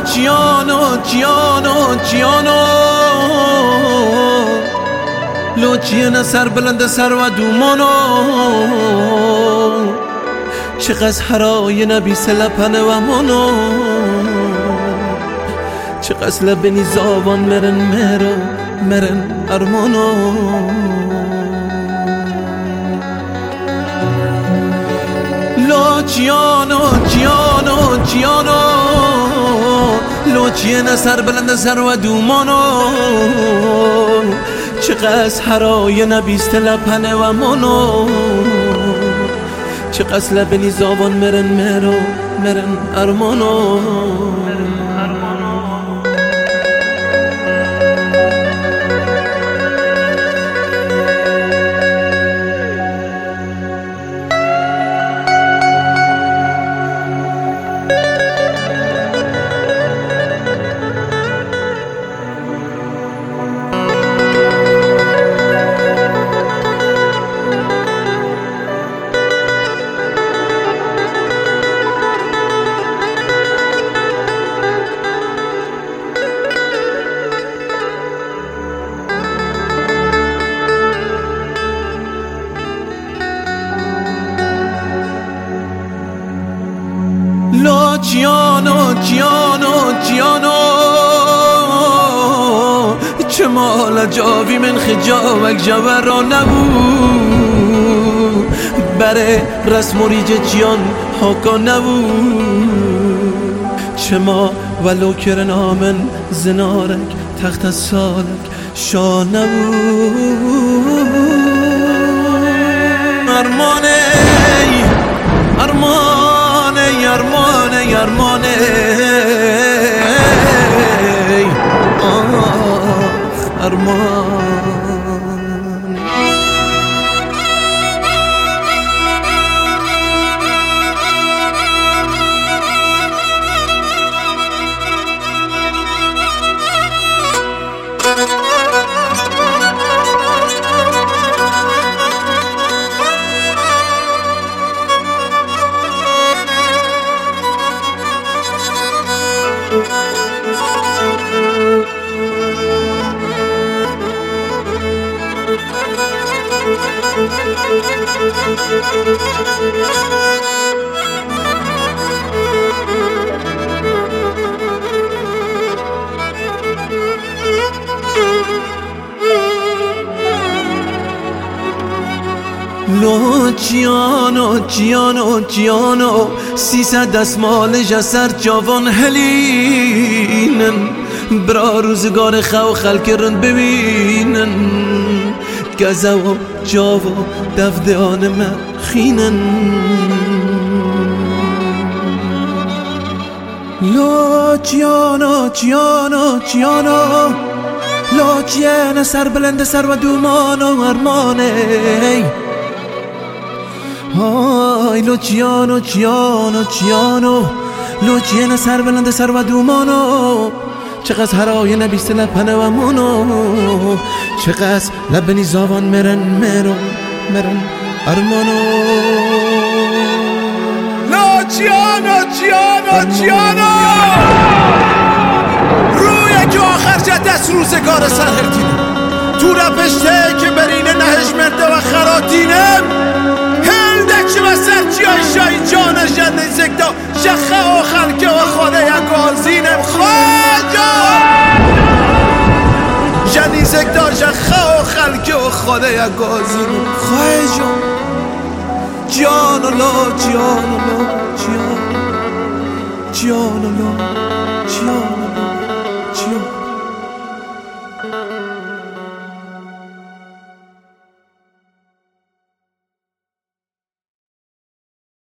جیانو جیانو جیانو لو جیان سر بلند سر و دومانو چقدر هرای نبی سلپنه و منو چقدر لبنی زابان مرن ارمانو لو جیانو جیانو جیانو لو جیان سر بلند سر و دومانو چقدر هرای نبیست لپنه و منو چقدر لبنی زابان مرن ارمانو لو جیانو جیانو جیانو چه مال جاوی من خجاوک جورا نبو بره رسم و ریج جیان حاکا نبو چه ما ولو کرن آمن زنارک تخت سالک شا نبو ارمانه ارمانه ارمانه ارمانه آخ ارمان لو جیانو جیانو جیانو 300 دستمال جسر جوان هلینن برا روزگار خو خلک رند ببینن گزه و جاو و دفدان مخینن لو جیانو جیانو جیانو لو جیان سر بلند سر و دومانو ارمانه آی لو جیانو جیانو جیانو لو جیان سر بلند سر و دومانو چقدر هرای نبیست لپنه و منو چقدر لبنی زابان مرن ارمانو لو جیانو جیانو جیانو روی که آخر جد از روزگار سهردینم تو رپشته که برینه نهش مرده و خراتینم هلدک و سرچیای شای جانش جنده زکتا شخه و خلکه و خوده یکازینم خواجا جنده زکتا شخه و خلکه و خوده یکازینم خواجا جانو لا جانو لا جانو لا جانو